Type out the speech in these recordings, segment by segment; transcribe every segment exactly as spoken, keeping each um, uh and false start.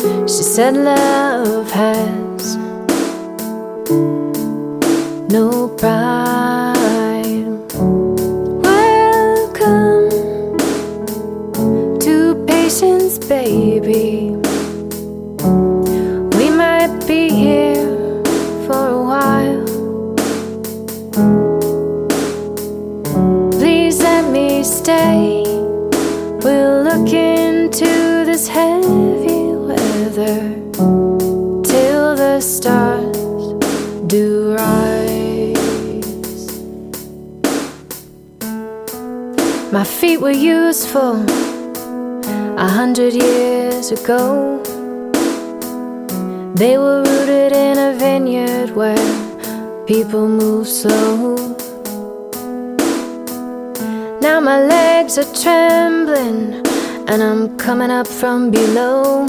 She said love has no pride. Welcome to patience, baby. We might be here for a while. Please let me stay. We'll look into this heavy weather till the stars do rise. My feet were useful a hundred years ago. They were rooted in a vineyard where people move slow. Now my legs are trembling and I'm coming up from below.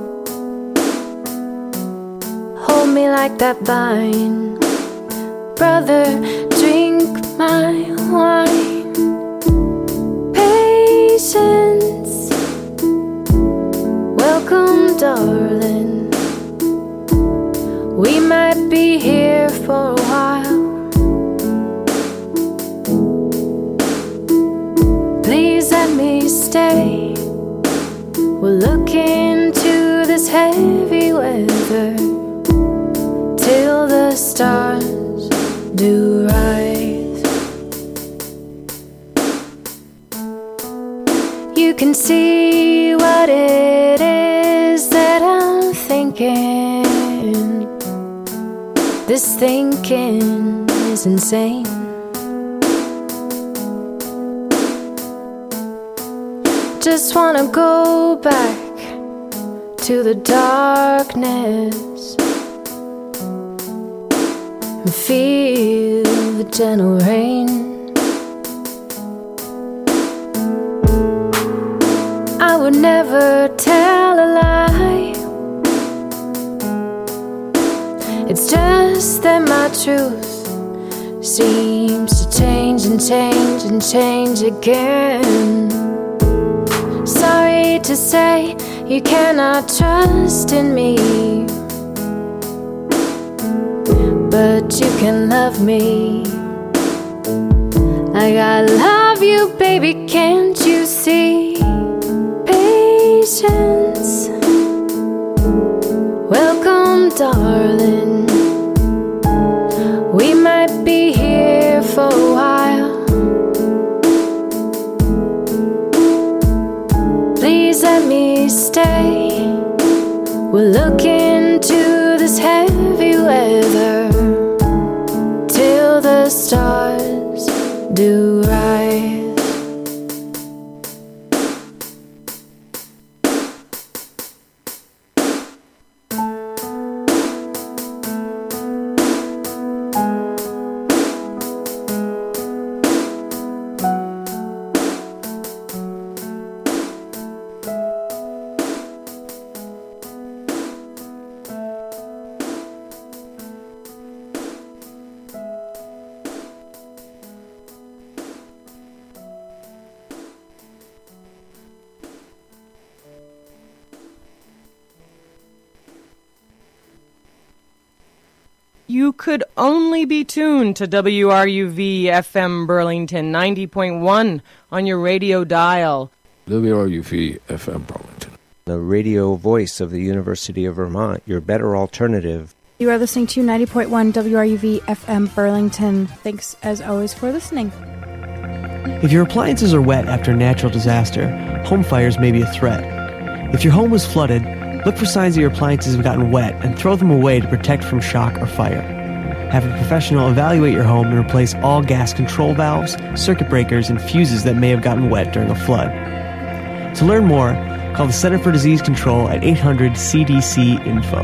Hold me like that vine, brother, drink my wine. Patience, welcome darling. We might be here for a while. Please let me stay. We'll look into this heavy weather till the stars do rise. You can see what it is that I'm thinking. This thinking is insane. Just wanna go back to the darkness and feel the gentle rain. I would never tell a lie. It's just that my truth seems to change and change and change again. Sorry to say, you cannot trust in me, but you can love me like I love you, baby, can't you see? Patience, welcome darling. We might be here for a while. Please let me stay. We'll look into this heavy weather till the stars do rise. You could only be tuned to W R U V F M Burlington ninety point one on your radio dial. W R U V F M Burlington, the radio voice of the University of Vermont, your better alternative. You are listening to ninety point one W R U V F M Burlington. Thanks, as always, for listening. If your appliances are wet after a natural disaster, home fires may be a threat. If your home was flooded, look for signs that your appliances have gotten wet and throw them away to protect from shock or fire. Have a professional evaluate your home and replace all gas control valves, circuit breakers, and fuses that may have gotten wet during a flood. To learn more, call the Center for Disease Control at eight hundred C D C info.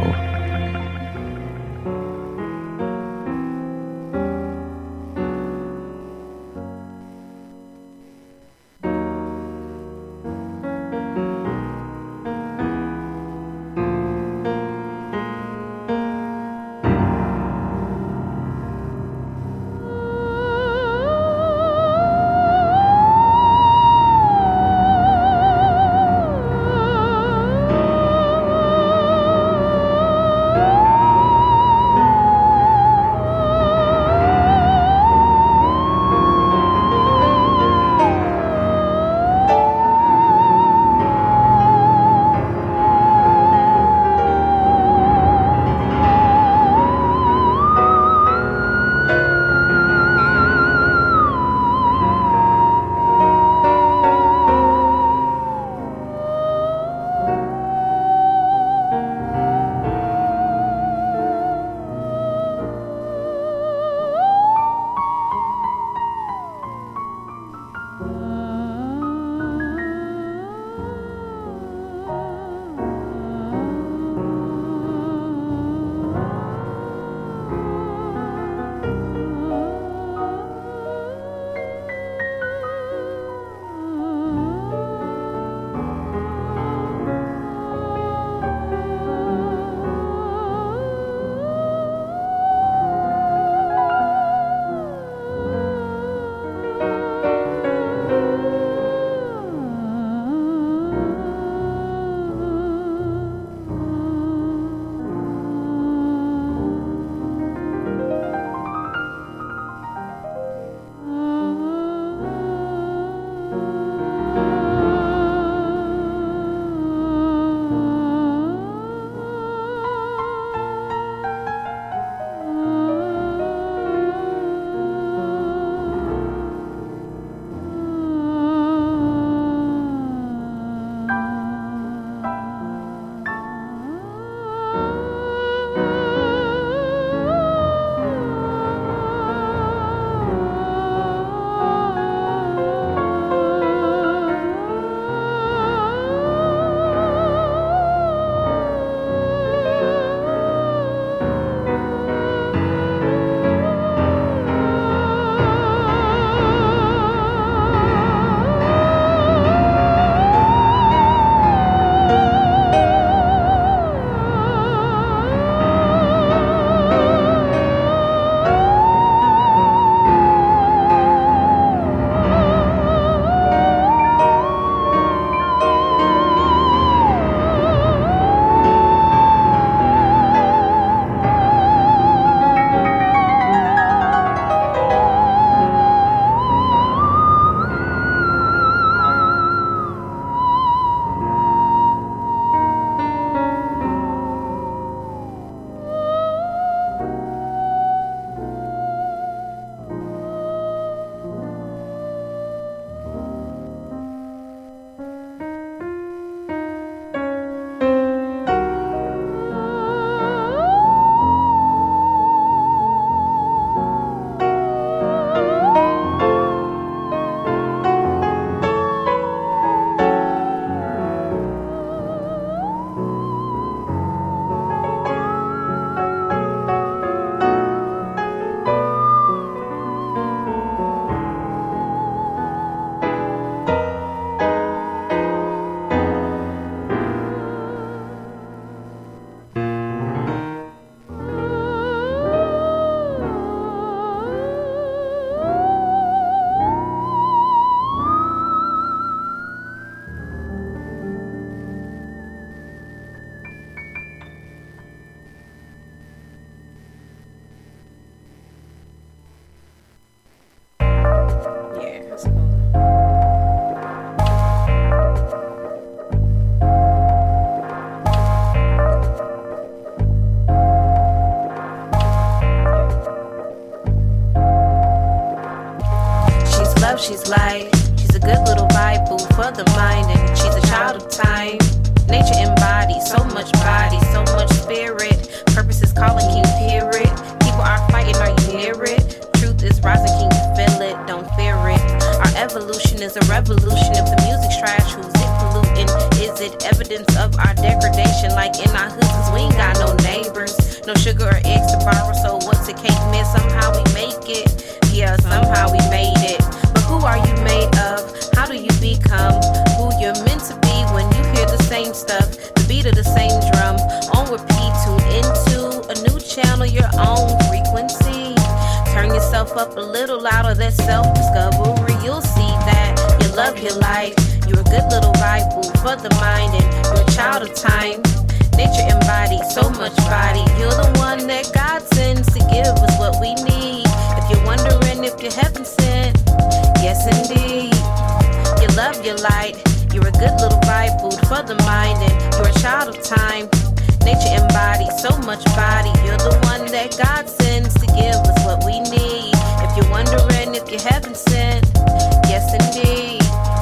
she's light. She's a good little vibe food for the mind, and she's a child of time. Nature embodies so much body, so much spirit. Purpose is calling, can you hear it? People are fighting, are you near it? Truth is rising, can you feel it? Don't fear it. Our evolution is a revolution. If the music's trash, who's it polluting? Is it evidence of our degradation? Like in our hoods, 'cause we ain't got no neighbors. No sugar or eggs to borrow, so what's a cake miss? Somehow we make it. Yeah, somehow we made it. But who are you made of? How do you become who you're meant to be when you hear the same stuff, the beat of the same drum, on repeat, tune into a new channel, your own frequency. Turn yourself up a little louder, that's self-discovery. You'll see that you love your life. You're a good little vibe food for the mind, and you're a child of time. Nature embodies so much body. You're the one that God sends to give us what we need. If you're wondering if you're heaven sent, yes indeed. You love your light. You're a good little vibe food for the mind, and you're a child of time. Nature embodies so much body. You're the one that God sends to give us what we need. If you're wondering if you're heaven sent, yes indeed.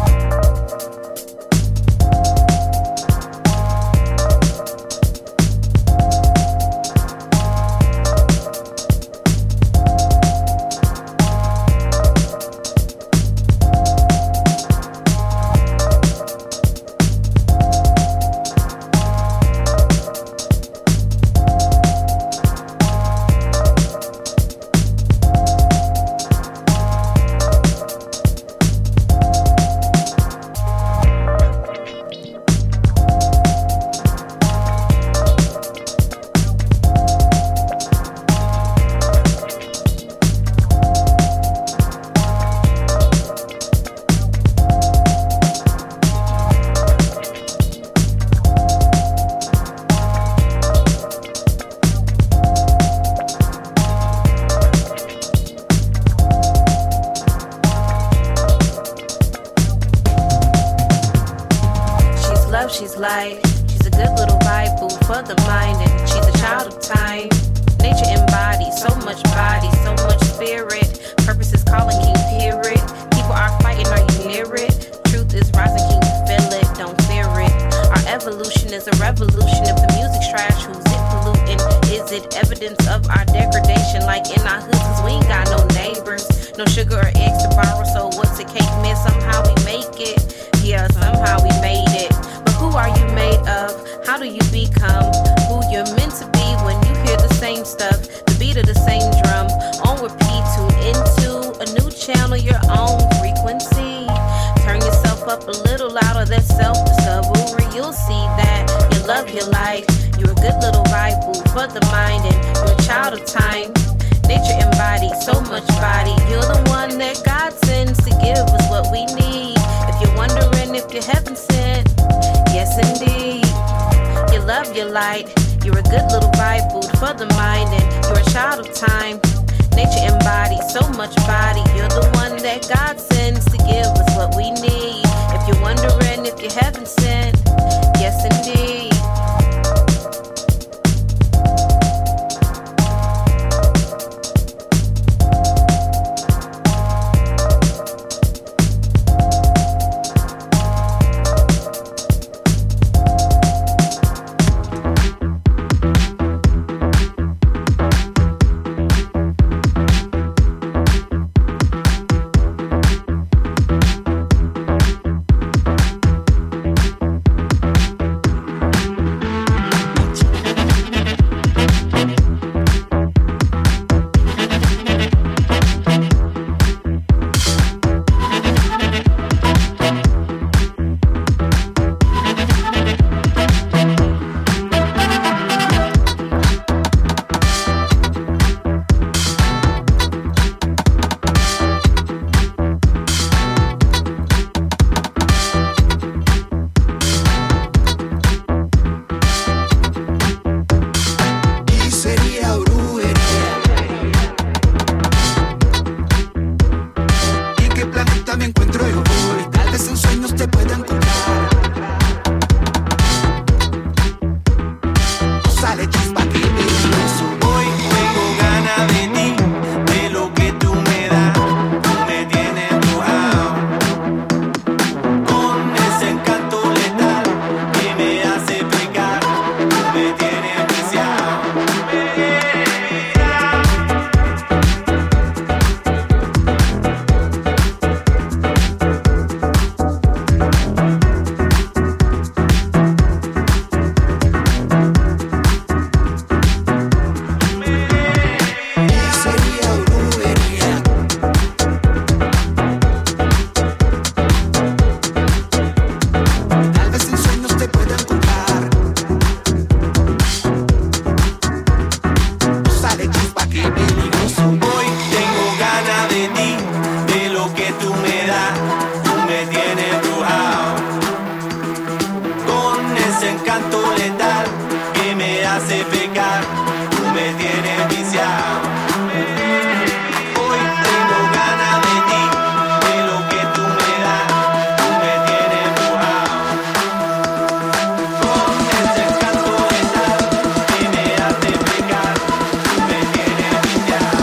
She's light, she's a good little vibe food for the mind, and she's a child of time. Nature embodies so much body, so much spirit. Purpose is calling, can you hear it? People are fighting, are you near it? Truth is rising, can you feel it? Don't fear it. Our evolution is a revolution. If the music's trash, who's it polluting? Is it evidence of our degradation? Like in our hoods, 'cause we ain't got no neighbors. No sugar or eggs to borrow, so what's a cake miss? Somehow we make it. Yeah, somehow we made it. Who are you made of? How do you become who you're meant to be when you hear the same stuff, the beat of the same drum, on repeat, tune into a new channel, your own frequency. Turn yourself up a little louder, that's self-discovery. You'll see that you love your life. You're a good little vibe food for the mind, and you're a child of time. Nature embodies so much body. You're the one that God sends to give us what we need. If you're wondering if you're heaven sent, yes indeed. You love your light. You're a good little vibe food for the mind, and you're a child of time. Nature embodies so much body. You're the one that God sends to give us what we need. If you're wondering if you're heaven sent, yes indeed. letal que me hace pecar, tú me tienes viciado. Hoy tengo ganas de ti, de lo que tú me das, tú me tienes embrujado. Con ese encanto letal que me hace pecar, tú me tienes viciado.